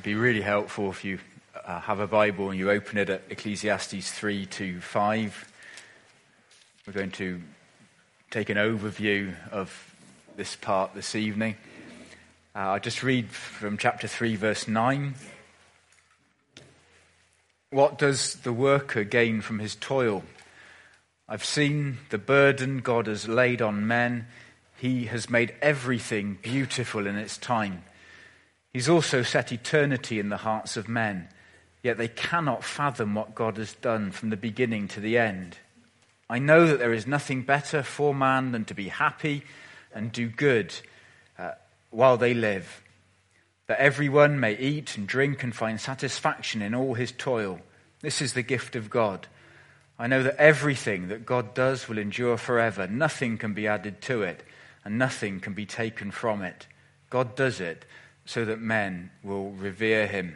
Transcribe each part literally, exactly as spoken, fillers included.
It'd be really helpful if you uh, have a Bible and you open it at Ecclesiastes three to five. We're going to take an overview of this part this evening. Uh, I'll just read from chapter three, verse nine. What does the worker gain from his toil? I've seen the burden God has laid on men. He has made everything beautiful in its time. He's also set eternity in the hearts of men, yet they cannot fathom what God has done from the beginning to the end. I know that there is nothing better for man than to be happy and do good uh, while they live, that everyone may eat and drink and find satisfaction in all his toil. This is the gift of God. I know that everything that God does will endure forever. Nothing can be added to it, and nothing can be taken from it. God does it so that men will revere him.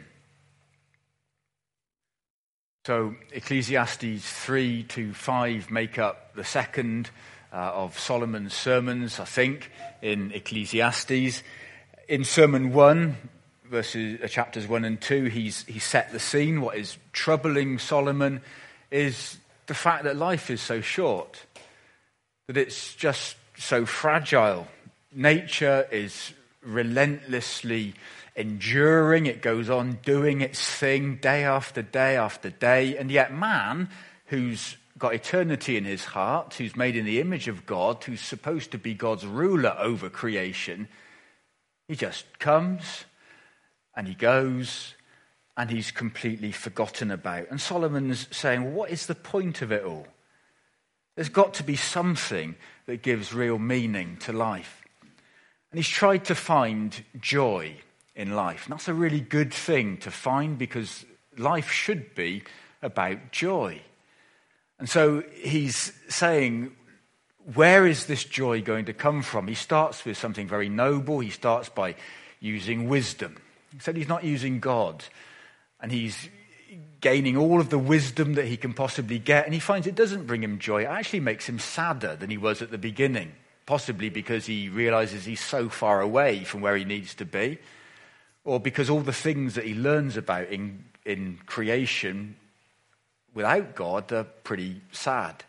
So Ecclesiastes three to five make up the second uh, of Solomon's sermons, I think, in Ecclesiastes. In Sermon one, verses uh, chapters one and two, he's he set the scene. What is troubling Solomon is the fact that life is so short, that it's just so fragile. Nature is relentlessly enduring. It goes on doing its thing day after day after day. And yet man, who's got eternity in his heart, who's made in the image of God, who's supposed to be God's ruler over creation, he just comes and he goes and he's completely forgotten about. And Solomon's saying, well, what is the point of it all? There's got to be something that gives real meaning to life. And he's tried to find joy in life. And that's a really good thing to find, because life should be about joy. And so he's saying, where is this joy going to come from? He starts with something very noble. He starts by using wisdom. He said he's not using God. And he's gaining all of the wisdom that he can possibly get. And he finds it doesn't bring him joy. It actually makes him sadder than he was at the beginning. Possibly because he realizes he's so far away from where he needs to be. Or because all the things that he learns about in, in creation without God are pretty sad.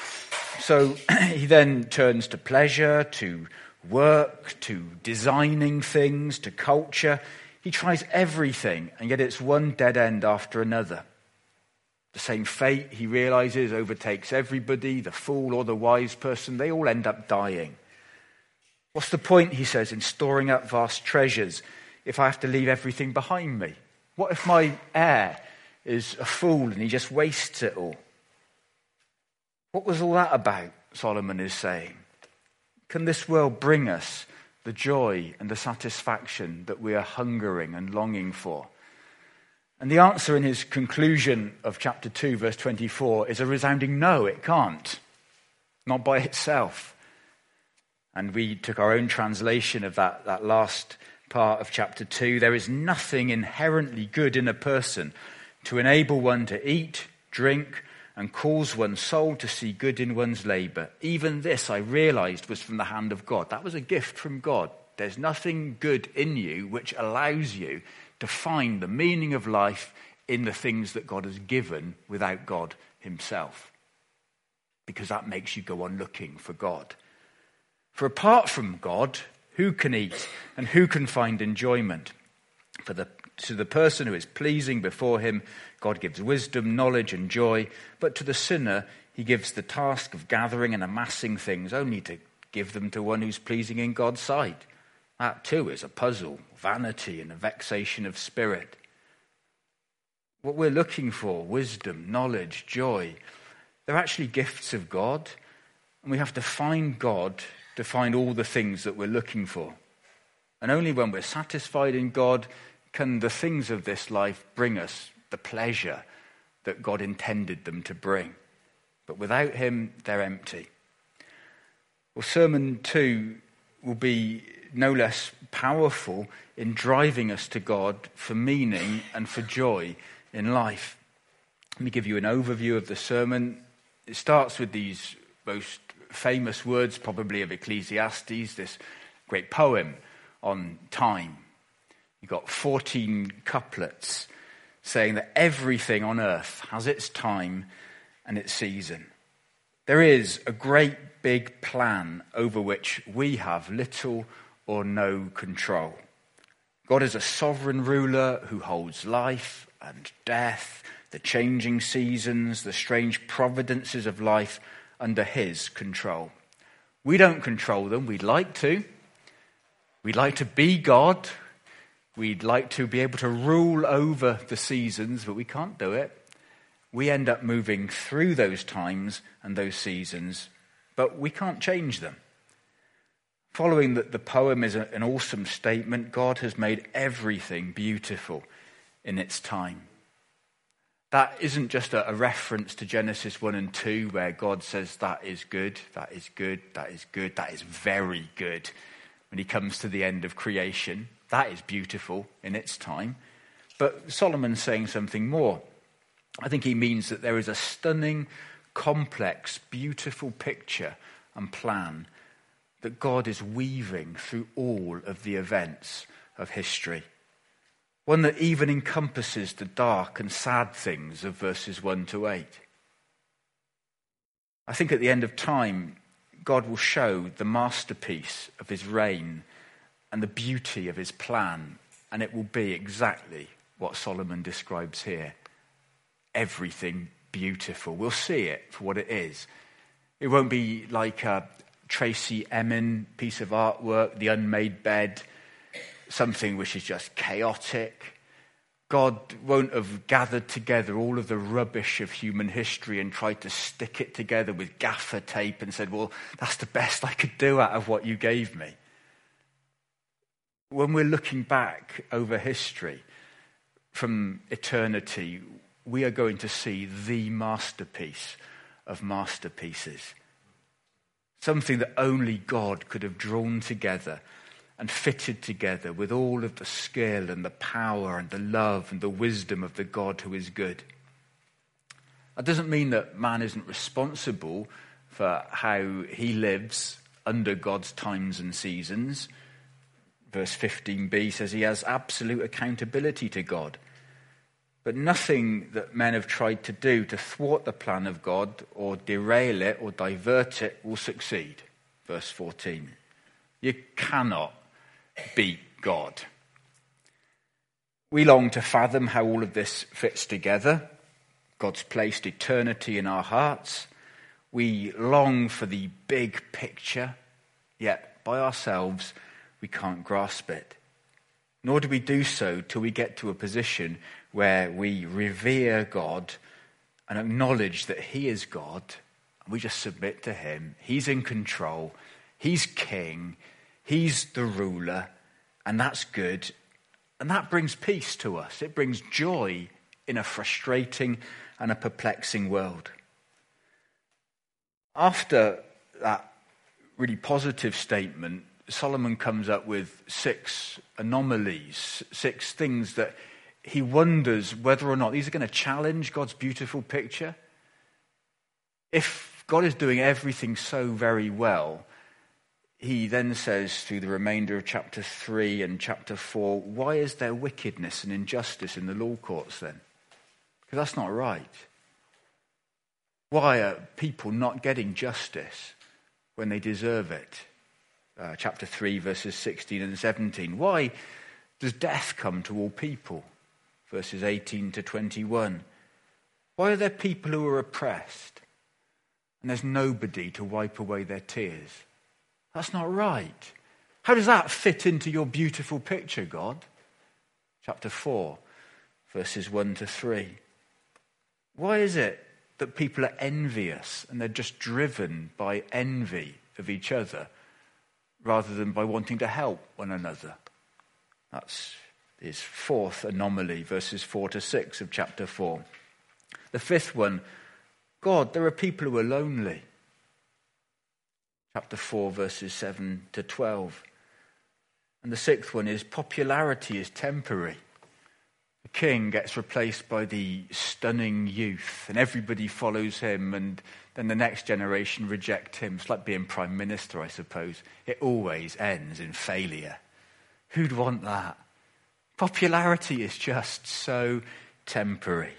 So he then turns to pleasure, to work, to designing things, to culture. He tries everything, and yet it's one dead end after another. The same fate, he realizes, overtakes everybody, the fool or the wise person. They all end up dying. What's the point, he says, in storing up vast treasures if I have to leave everything behind me? What if my heir is a fool and he just wastes it all? What was all that about, Solomon is saying? Can this world bring us the joy and the satisfaction that we are hungering and longing for? And the answer in his conclusion of chapter two, verse twenty-four, is a resounding no, it can't. Not by itself. And we took our own translation of that, that last part of chapter two. There is nothing inherently good in a person to enable one to eat, drink, and cause one's soul to see good in one's labor. Even this, I realized, was from the hand of God. That was a gift from God. There's nothing good in you which allows you to find the meaning of life in the things that God has given without God himself. Because that makes you go on looking for God. For apart from God, who can eat and who can find enjoyment? For the to the person who is pleasing before him, God gives wisdom, knowledge, and joy. But to the sinner, he gives the task of gathering and amassing things, only to give them to one who's pleasing in God's sight. That too is a puzzle, vanity, and a vexation of spirit. What we're looking for, wisdom, knowledge, joy, they're actually gifts of God. And we have to find God to find all the things that we're looking for. And only when we're satisfied in God can the things of this life bring us the pleasure that God intended them to bring. But without him, they're empty. Well, Sermon two will be no less powerful in driving us to God for meaning and for joy in life. Let me give you an overview of the sermon. It starts with these most famous words, probably of Ecclesiastes, this great poem on time. You've got fourteen couplets saying that everything on earth has its time and its season. There is a great big plan over which we have little or no control. God is a sovereign ruler who holds life and death, the changing seasons, the strange providences of life under his control. We don't control them. We'd like to. We'd like to be God. We'd like to be able to rule over the seasons, but we can't do it. We end up moving through those times and those seasons, but we can't change them. Following the, the poem is a, an awesome statement. God has made everything beautiful in its time. That isn't just a, a reference to Genesis one and two, where God says that is good, that is good, that is good, that is very good. When he comes to the end of creation, that is beautiful in its time. But Solomon's saying something more. I think he means that there is a stunning, complex, beautiful picture and plan that God is weaving through all of the events of history. One that even encompasses the dark and sad things of verses one to eight. I think at the end of time, God will show the masterpiece of his reign and the beauty of his plan, and it will be exactly what Solomon describes here. Everything beautiful. We'll see it for what it is. It won't be like a Tracy Emin piece of artwork, The Unmade Bed, something which is just chaotic. God won't have gathered together all of the rubbish of human history and tried to stick it together with gaffer tape and said, well, that's the best I could do out of what you gave me. When we're looking back over history from eternity, we are going to see the masterpiece of masterpieces. Something that only God could have drawn together and fitted together with all of the skill and the power and the love and the wisdom of the God who is good. That doesn't mean that man isn't responsible for how he lives under God's times and seasons. Verse fifteen b says he has absolute accountability to God. But nothing that men have tried to do to thwart the plan of God or derail it or divert it will succeed. Verse fourteen. You cannot beat God. We long to fathom how all of this fits together. God's placed eternity in our hearts. We long for the big picture, yet by ourselves we can't grasp it. Nor do we do so till we get to a position where we revere God and acknowledge that he is God. And we just submit to him. He's in control. He's king. He's the ruler. And that's good. And that brings peace to us. It brings joy in a frustrating and a perplexing world. After that really positive statement, Solomon comes up with six anomalies, six things that he wonders whether or not these are going to challenge God's beautiful picture. If God is doing everything so very well, he then says through the remainder of chapter three and chapter four, why is there wickedness and injustice in the law courts then? Because that's not right. Why are people not getting justice when they deserve it? Uh, chapter three, verses sixteen and seventeen. Why does death come to all people? Verses eighteen to twenty-one. Why are there people who are oppressed and there's nobody to wipe away their tears? That's not right. How does that fit into your beautiful picture, God? Chapter four, verses one to three. Why is it that people are envious and they're just driven by envy of each other rather than by wanting to help one another? That's his fourth anomaly, verses four to six of chapter four. The fifth one, God, there are people who are lonely. Chapter four, verses seven to twelve. And the sixth one is popularity is temporary. The king gets replaced by the stunning youth, and everybody follows him, and then the next generation reject him. It's like being prime minister, I suppose. It always ends in failure. Who'd want that? Popularity is just so temporary.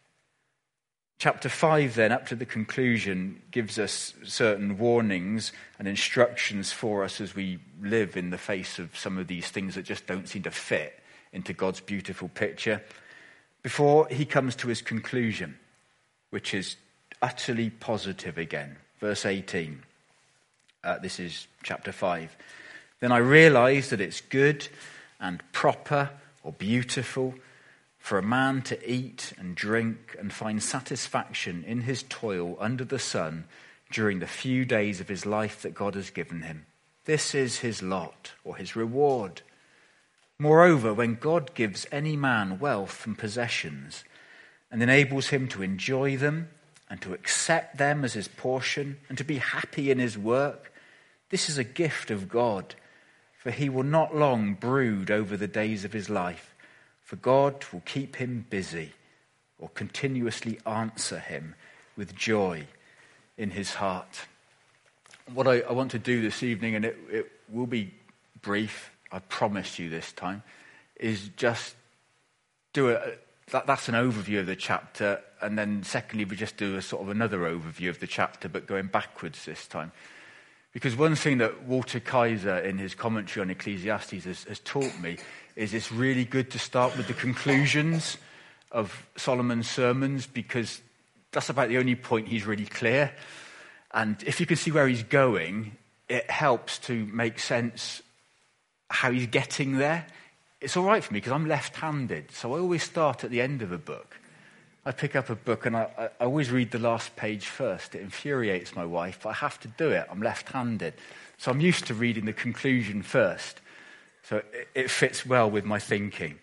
Chapter five then, up to the conclusion, gives us certain warnings and instructions for us as we live in the face of some of these things that just don't seem to fit into God's beautiful picture, before he comes to his conclusion, which is utterly positive again. Verse eighteen, uh, this is chapter five. Then I realized that it's good and proper or beautiful for a man to eat and drink and find satisfaction in his toil under the sun during the few days of his life that God has given him. This is his lot or his reward. Moreover, when God gives any man wealth and possessions and enables him to enjoy them and to accept them as his portion and to be happy in his work, this is a gift of God, for he will not long brood over the days of his life. For God will keep him busy or continuously answer him with joy in his heart. What I, I want to do this evening, and it, it will be brief, I promise you this time, is just do a, that, that's an overview of the chapter, and then secondly we just do a sort of another overview of the chapter, but going backwards this time. Because one thing that Walter Kaiser in his commentary on Ecclesiastes has, has taught me is it's really good to start with the conclusions of Solomon's sermons, because that's about the only point he's really clear. And if you can see where he's going, it helps to make sense how he's getting there. It's all right for me because I'm left-handed, so I always start at the end of a book. I pick up a book and I, I always read the last page first. It infuriates my wife, but I have to do it. I'm left-handed. So I'm used to reading the conclusion first. So it, it fits well with my thinking.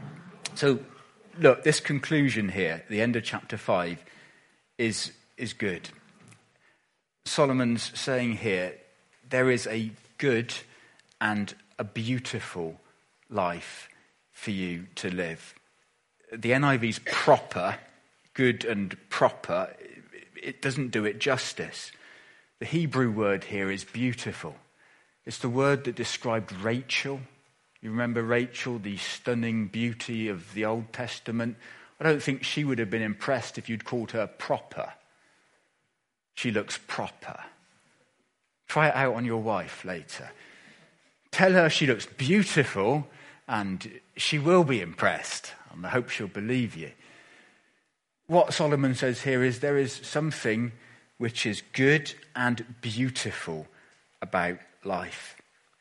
So look, this conclusion here, the end of chapter five, is, is good. Solomon's saying here, there is a good and a beautiful life for you to live. The N I V's proper, good and proper, it doesn't do it justice. The Hebrew word here is beautiful. It's the word that described Rachel. You remember Rachel, the stunning beauty of the Old Testament? I don't think she would have been impressed if you'd called her proper. She looks proper. Try it out on your wife later. Tell her she looks beautiful and she will be impressed. And I hope she'll believe you. What Solomon says here is there is something which is good and beautiful about life,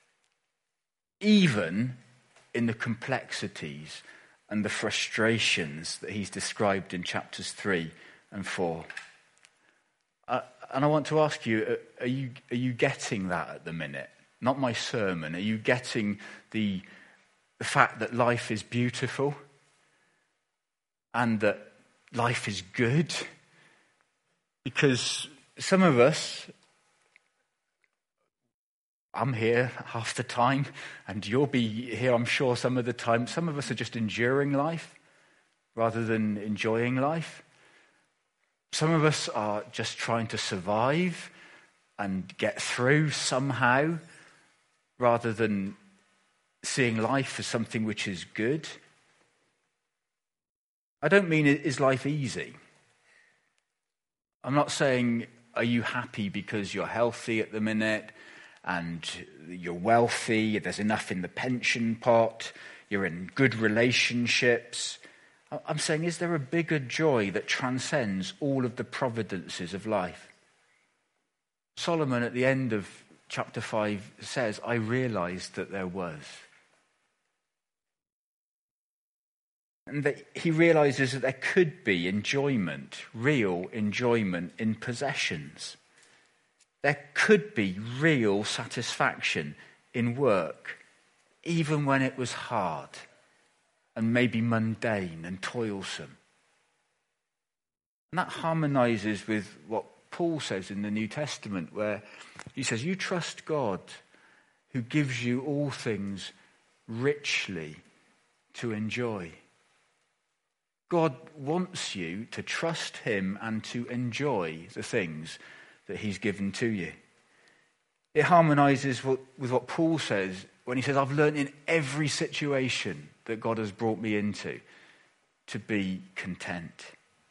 even in the complexities and the frustrations that he's described in chapters three and four. Uh, and I want to ask you, are you are you getting that at the minute? Not my sermon. Are you getting the, the fact that life is beautiful and that life is good? Because some of us, I'm here half the time, and you'll be here, I'm sure, some of the time. Some of us are just enduring life rather than enjoying life. Some of us are just trying to survive and get through somehow rather than seeing life as something which is good. I don't mean, is life easy? I'm not saying, are you happy because you're healthy at the minute and you're wealthy, there's enough in the pension pot, you're in good relationships. I'm saying, is there a bigger joy that transcends all of the providences of life? Solomon at the end of chapter five says, I realized that there was. And that he realizes that there could be enjoyment, real enjoyment in possessions. There could be real satisfaction in work, even when it was hard and maybe mundane and toilsome. And that harmonizes with what Paul says in the New Testament, where he says, you trust God who gives you all things richly to enjoy. God wants you to trust him and to enjoy the things that he's given to you. It harmonizes with what Paul says when he says, I've learned in every situation that God has brought me into to be content.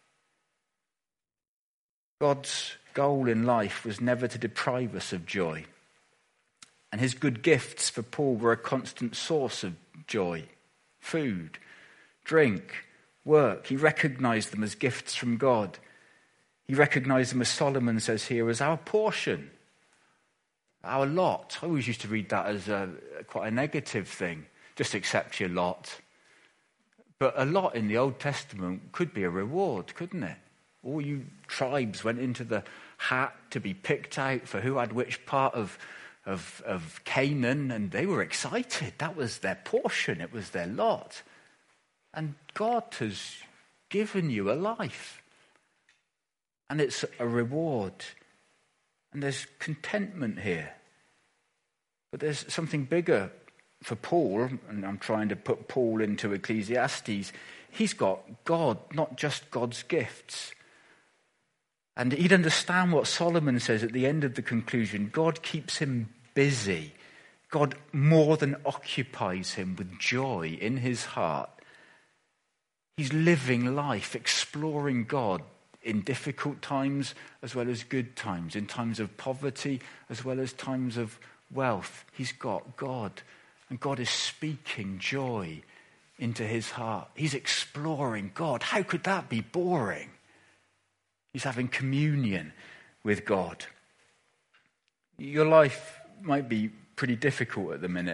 God's goal in life was never to deprive us of joy. And his good gifts for Paul were a constant source of joy. Food, drink, work. He recognized them as gifts from God. He recognized them, as Solomon says here, as our portion, our lot. I always used to read that as a, quite a negative thing. Just accept your lot. But a lot in the Old Testament could be a reward, couldn't it? All you tribes went into the hat to be picked out for who had which part of Of, of Canaan, and they were excited. That was their portion. It was their lot. And God has given you a life. And it's a reward. And there's contentment here. But there's something bigger for Paul, and I'm trying to put Paul into Ecclesiastes. He's got God, not just God's gifts. And he'd understand what Solomon says at the end of the conclusion. God keeps him busy. God more than occupies him with joy in his heart. He's living life, exploring God in difficult times as well as good times, in times of poverty as well as times of wealth. He's got God, and God is speaking joy into his heart. He's exploring God. How could that be boring? He's having communion with God. Your life might be pretty difficult at the minute.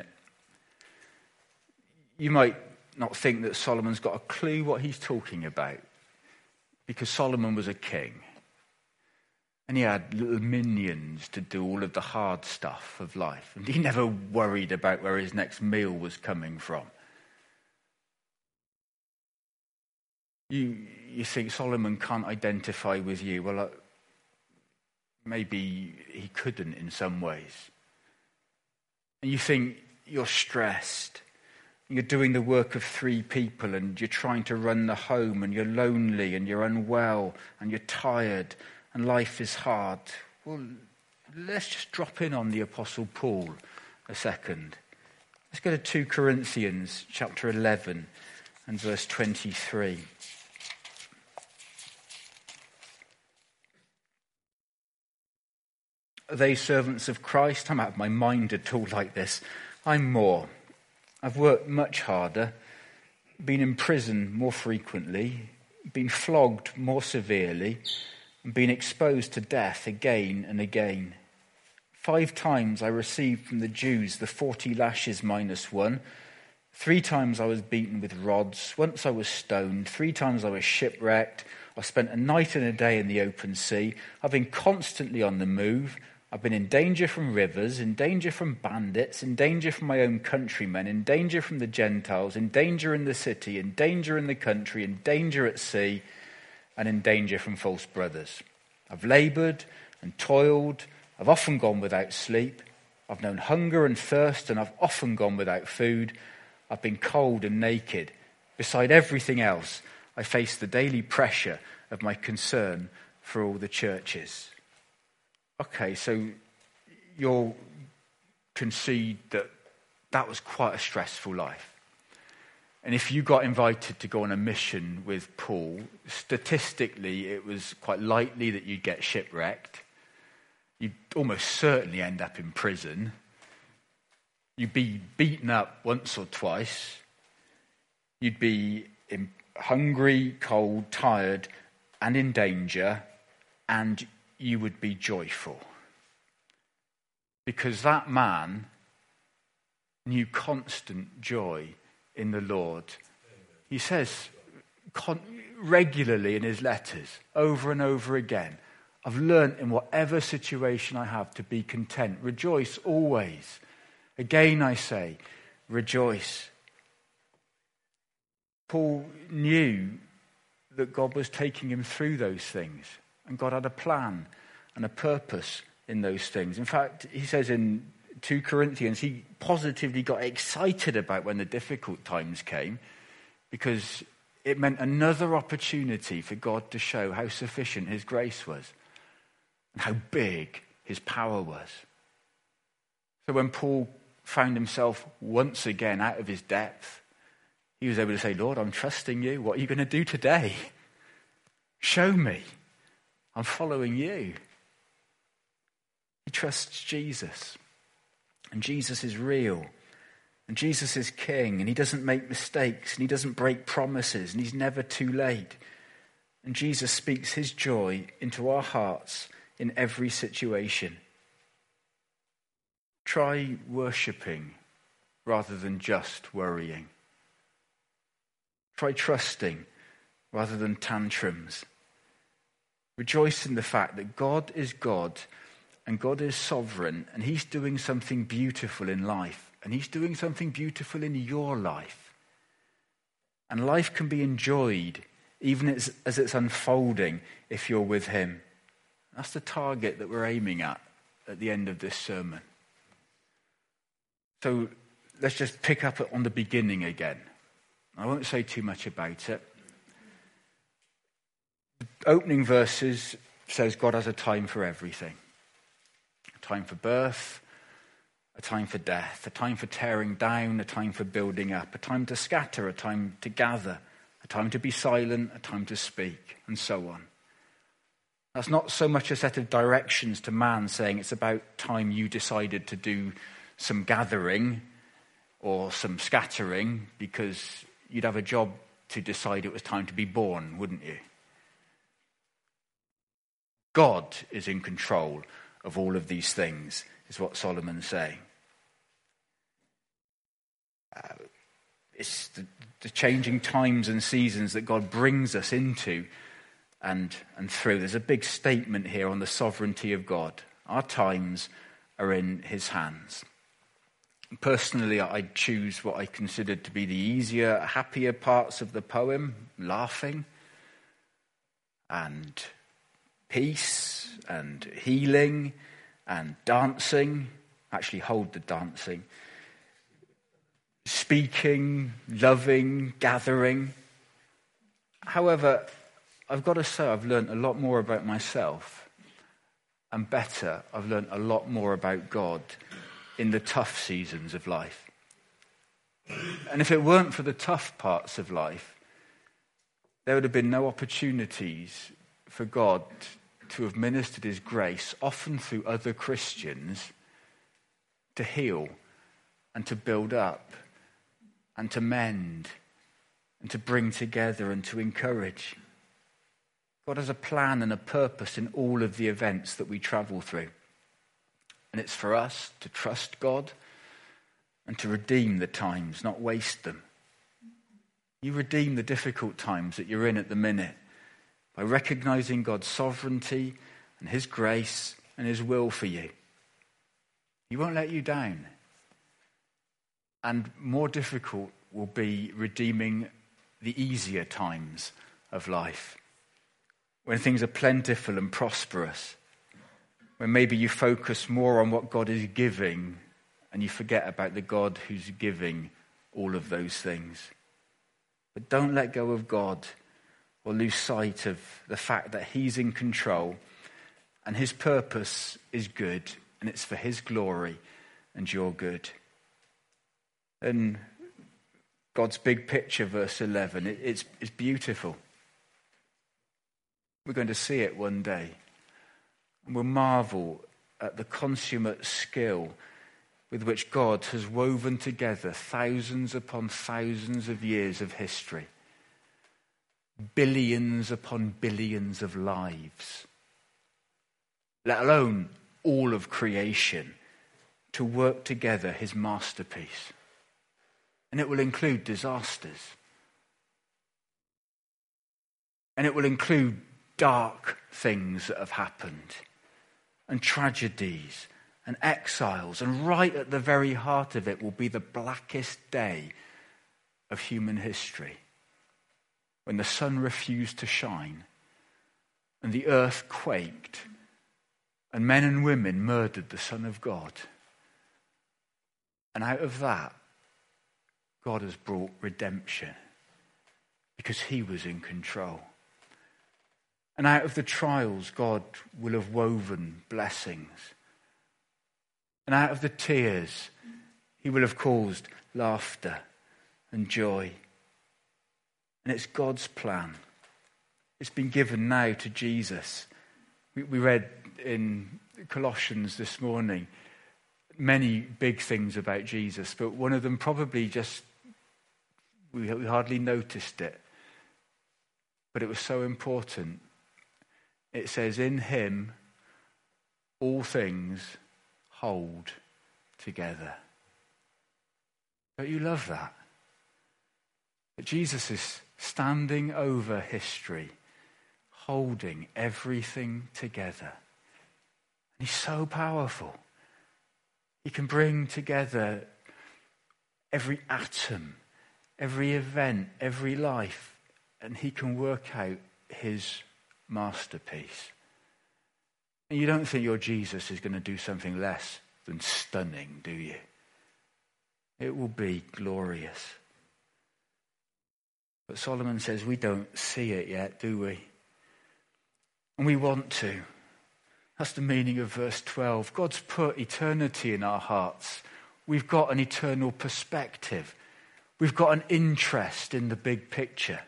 You might not think that Solomon's got a clue what he's talking about, because Solomon was a king. And he had little minions to do all of the hard stuff of life. And he never worried about where his next meal was coming from. You you think Solomon can't identify with you. Well, uh, maybe he couldn't in some ways. And you think you're stressed. You're doing the work of three people and you're trying to run the home and you're lonely and you're unwell and you're tired and life is hard. Well, let's just drop in on the Apostle Paul a second. Let's go to two Corinthians chapter eleven and verse twenty-three. Are they servants of Christ? I'm out of my mind at all like this. I'm more. I've worked much harder, been in prison more frequently, been flogged more severely, and been exposed to death again and again. Five times I received from the Jews the forty lashes minus one. Three times I was beaten with rods. Once I was stoned. Three times I was shipwrecked. I spent a night and a day in the open sea. I've been constantly on the move. I've been in danger from rivers, in danger from bandits, in danger from my own countrymen, in danger from the Gentiles, in danger in the city, in danger in the country, in danger at sea, and in danger from false brothers. I've laboured and toiled. I've often gone without sleep. I've known hunger and thirst, and I've often gone without food. I've been cold and naked. Beside everything else, I face the daily pressure of my concern for all the churches. Okay, so you'll concede that that was quite a stressful life. And if you got invited to go on a mission with Paul, statistically it was quite likely that you'd get shipwrecked. You'd almost certainly end up in prison. You'd be beaten up once or twice. You'd be in, hungry, cold, tired, and in danger, and you would be joyful. Because that man knew constant joy in the Lord. He says con- regularly in his letters, over and over again, I've learnt in whatever situation I have to be content. Rejoice always. Again I say, rejoice. Paul knew that God was taking him through those things. And God had a plan and a purpose in those things. In fact, he says in two Corinthians, he positively got excited about when the difficult times came because it meant another opportunity for God to show how sufficient his grace was and how big his power was. So when Paul found himself once again out of his depth, he was able to say, Lord, I'm trusting you. What are you going to do today? Show me. I'm following you. He trusts Jesus. And Jesus is real. And Jesus is king. And he doesn't make mistakes. And he doesn't break promises. And he's never too late. And Jesus speaks his joy into our hearts in every situation. Try worshipping rather than just worrying. Try trusting rather than tantrums. Rejoice in the fact that God is God and God is sovereign and he's doing something beautiful in life. And he's doing something beautiful in your life. And life can be enjoyed even as, as it's unfolding if you're with him. That's the target that we're aiming at at the end of this sermon. So let's just pick up on the beginning again. I won't say too much about it. The opening verses says God has a time for everything. A time for birth, a time for death, a time for tearing down, a time for building up, a time to scatter, a time to gather, a time to be silent, a time to speak, and so on. That's not so much a set of directions to man saying it's about time you decided to do some gathering or some scattering because you'd have a job to decide it was time to be born, wouldn't you? God is in control of all of these things, is what Solomon's saying. Uh, it's the, the changing times and seasons that God brings us into and, and through. There's a big statement here on the sovereignty of God. Our times are in his hands. Personally, I choose what I considered to be the easier, happier parts of the poem, laughing and peace and healing and dancing. Actually, hold the dancing. Speaking, loving, gathering. However, I've got to say I've learned a lot more about myself. And better, I've learned a lot more about God in the tough seasons of life. And if it weren't for the tough parts of life, there would have been no opportunities for God to have ministered his grace, often through other Christians, to heal and to build up and to mend and to bring together and to encourage. God has a plan and a purpose in all of the events that we travel through. And it's for us to trust God and to redeem the times, not waste them. You redeem the difficult times that you're in at the minute by recognizing God's sovereignty and his grace and his will for you. He won't let you down. And more difficult will be redeeming the easier times of life, when things are plentiful and prosperous, when maybe you focus more on what God is giving and you forget about the God who's giving all of those things. But don't let go of God or lose sight of the fact that he's in control and his purpose is good and it's for his glory and your good. And God's big picture, verse eleven, it, it's, it's beautiful. We're going to see it one day. And we'll marvel at the consummate skill with which God has woven together thousands upon thousands of years of history. Billions upon billions of lives. Let alone all of creation to work together his masterpiece. And it will include disasters. And it will include dark things that have happened. And tragedies and exiles. And right at the very heart of it will be the blackest day of human history. When the sun refused to shine. And the earth quaked. And men and women murdered the Son of God. And out of that, God has brought redemption because he was in control. And out of the trials, God will have woven blessings. And out of the tears, he will have caused laughter and joy. And it's God's plan. It's been given now to Jesus. We, we read in Colossians this morning many big things about Jesus, but one of them probably just, we, we hardly noticed it, but it was so important. It says, in him all things hold together. Don't you love that? That Jesus is standing over history, holding everything together. And he's so powerful. He can bring together every atom, every event, every life, and he can work out his masterpiece. And you don't think your Jesus is going to do something less than stunning, do you? It will be glorious. But Solomon says we don't see it yet, do we? And we want to. That's the meaning of verse twelve. God's put eternity in our hearts. We've got an eternal perspective. We've got an interest in the big picture.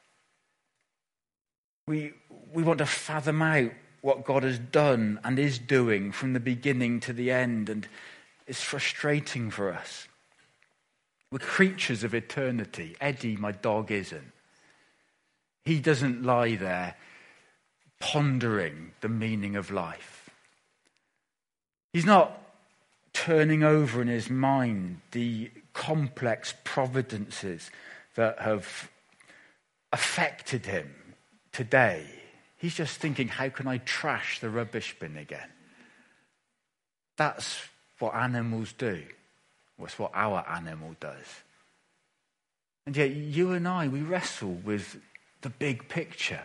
We, we want to fathom out what God has done and is doing from the beginning to the end, and it's frustrating for us. We're creatures of eternity. Eddie, my dog, isn't. He doesn't lie there pondering the meaning of life. He's not turning over in his mind the complex providences that have affected him today. He's just thinking, how can I trash the rubbish bin again? That's what animals do. That's what our animal does. And yet you and I, we wrestle with the big picture.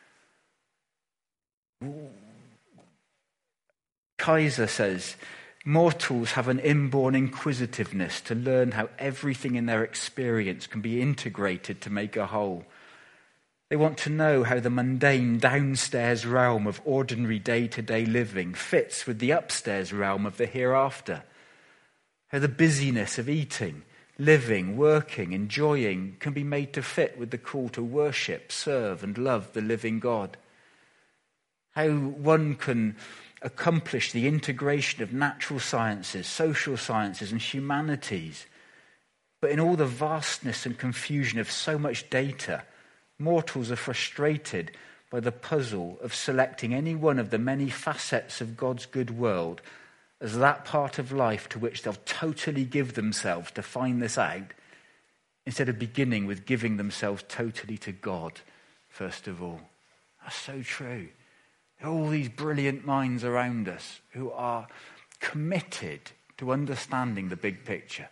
Kaiser says, mortals have an inborn inquisitiveness to learn how everything in their experience can be integrated to make a whole. They want to know how the mundane downstairs realm of ordinary day-to-day living fits with the upstairs realm of the hereafter. How the busyness of eating, living, working, enjoying can be made to fit with the call to worship, serve, and love the living God. How one can accomplish the integration of natural sciences, social sciences, and humanities. But in all the vastness and confusion of so much data, mortals are frustrated by the puzzle of selecting any one of the many facets of God's good world as that part of life to which they'll totally give themselves to find this out, instead of beginning with giving themselves totally to God, first of all. That's so true. There are all these brilliant minds around us who are committed to understanding the big picture.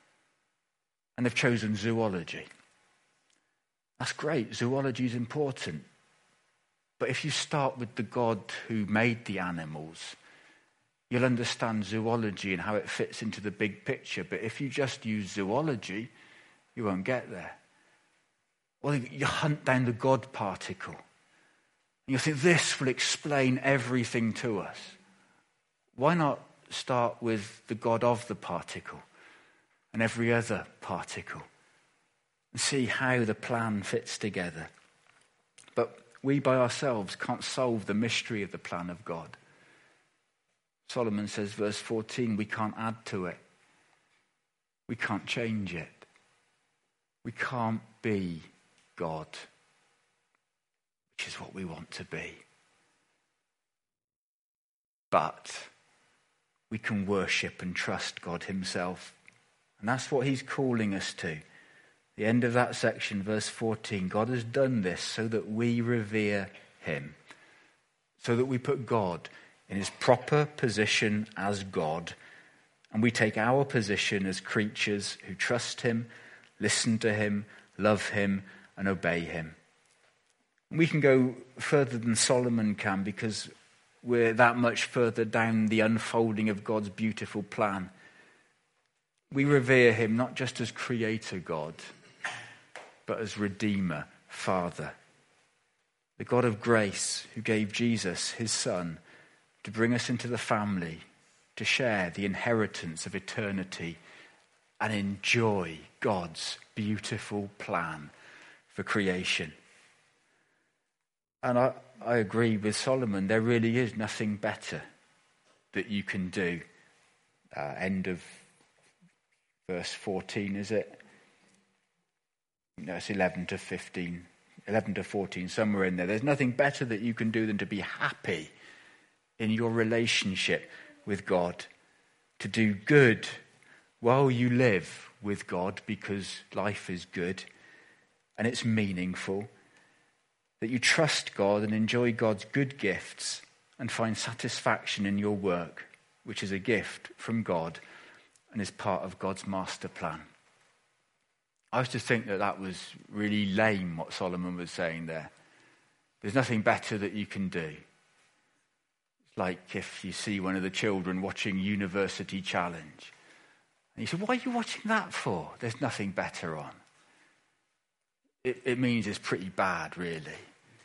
And they've chosen zoology. That's great. Zoology is important. But if you start with the God who made the animals, you'll understand zoology and how it fits into the big picture. But if you just use zoology, you won't get there. Well, you hunt down the God particle. And you think this will explain everything to us. Why not start with the God of the particle and every other particle and see how the plan fits together? But we by ourselves can't solve the mystery of the plan of God. Solomon says, verse fourteen, we can't add to it. We can't change it. We can't be God, which is what we want to be. But we can worship and trust God himself. And that's what he's calling us to. The end of that section, verse fourteen, God has done this so that we revere him. So that we put God in his proper position as God. And we take our position as creatures who trust him, listen to him, love him, and obey him. We can go further than Solomon can because we're that much further down the unfolding of God's beautiful plan. We revere him not just as creator God, but as Redeemer, Father. The God of grace who gave Jesus, his son, to bring us into the family, to share the inheritance of eternity and enjoy God's beautiful plan for creation. And I, I agree with Solomon, there really is nothing better that you can do. Uh, end of verse fourteen, is it? No, it's eleven to fifteen. eleven to fourteen, somewhere in there. There's nothing better that you can do than to be happy in your relationship with God. To do good while you live with God, because life is good and it's meaningful. That you trust God and enjoy God's good gifts and find satisfaction in your work, which is a gift from God and is part of God's master plan. I used to think that that was really lame, what Solomon was saying there. There's nothing better that you can do. It's like if you see one of the children watching University Challenge. And you say, why are you watching that for? There's nothing better on. It, it means it's pretty bad, really.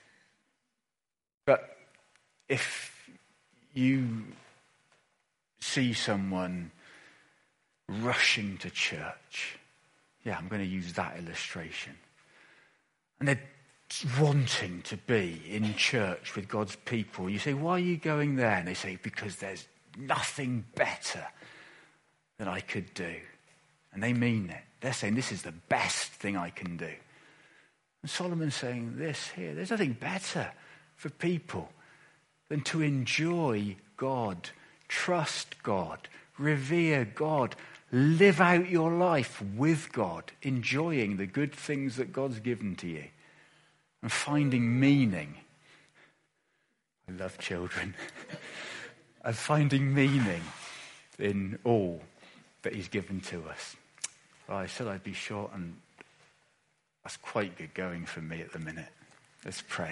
But if you see someone rushing to church, yeah, I'm going to use that illustration, and they're wanting to be in church with God's people, you say, why are you going there? And they say, because there's nothing better that I could do. And they mean it. They're saying, this is the best thing I can do. And Solomon's saying this here, there's nothing better for people than to enjoy God, trust God, revere God, live out your life with God, enjoying the good things that God's given to you and finding meaning. I love children. And finding meaning in all that he's given to us. Well, I said I'd be short, and that's quite good going for me at the minute. Let's pray.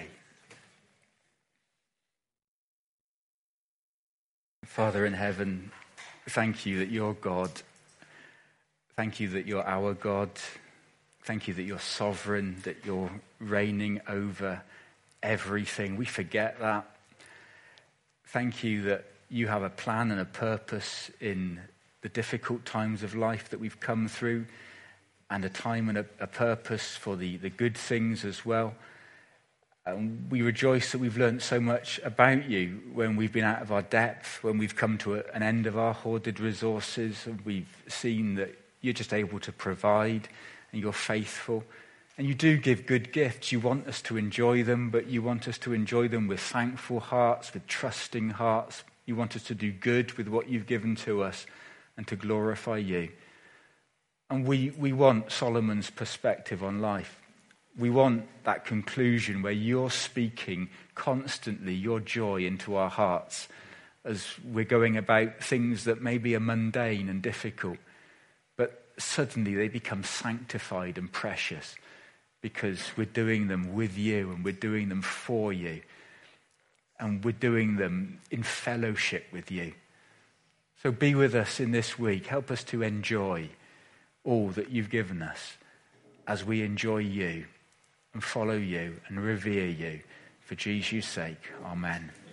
Father in heaven, thank you that you're God. Thank you that you're our God. Thank you that you're sovereign, that you're reigning over everything. We forget that. Thank you that you have a plan and a purpose in the difficult times of life that we've come through, and a time and a, a purpose for the, the good things as well. And we rejoice that we've learned so much about you when we've been out of our depth, when we've come to a, an end of our hoarded resources, and we've seen that you're just able to provide and you're faithful. And you do give good gifts. You want us to enjoy them, but you want us to enjoy them with thankful hearts, with trusting hearts. You want us to do good with what you've given to us and to glorify you. And we, we want Solomon's perspective on life. We want that conclusion where you're speaking constantly your joy into our hearts as we're going about things that maybe are mundane and difficult, but suddenly they become sanctified and precious because we're doing them with you and we're doing them for you and we're doing them in fellowship with you. So be with us in this week. Help us to enjoy all that you've given us as we enjoy you and follow you and revere you. For Jesus' sake, amen.